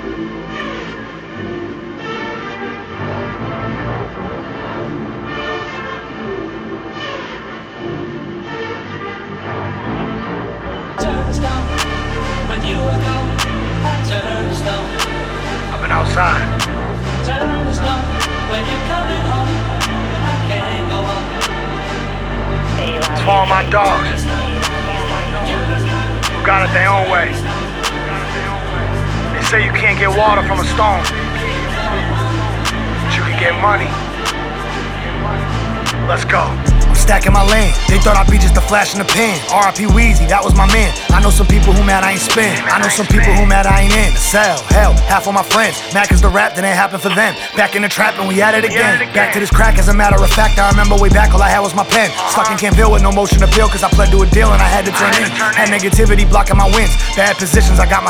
I've been outside. It's for all my dogs who got it their own way. They say you can't get water from a stone, but you can get money. Let's go. I'm stacking my lane. They thought I'd be just a flash in the pan. R.I.P. Weezy, that was my man. I know some people who mad I ain't spin. I know some people who mad I ain't in. Cell, hell, half of my friends. Mad cause the rap didn't happen for them. Back in the trap and we at it again. Back to this crack as a matter of fact. I remember way back all I had was my pen. Stuck in Campville with no motion appeal cause I pled to a deal and I had to turn in. Had negativity blocking my wins. Bad positions, I got my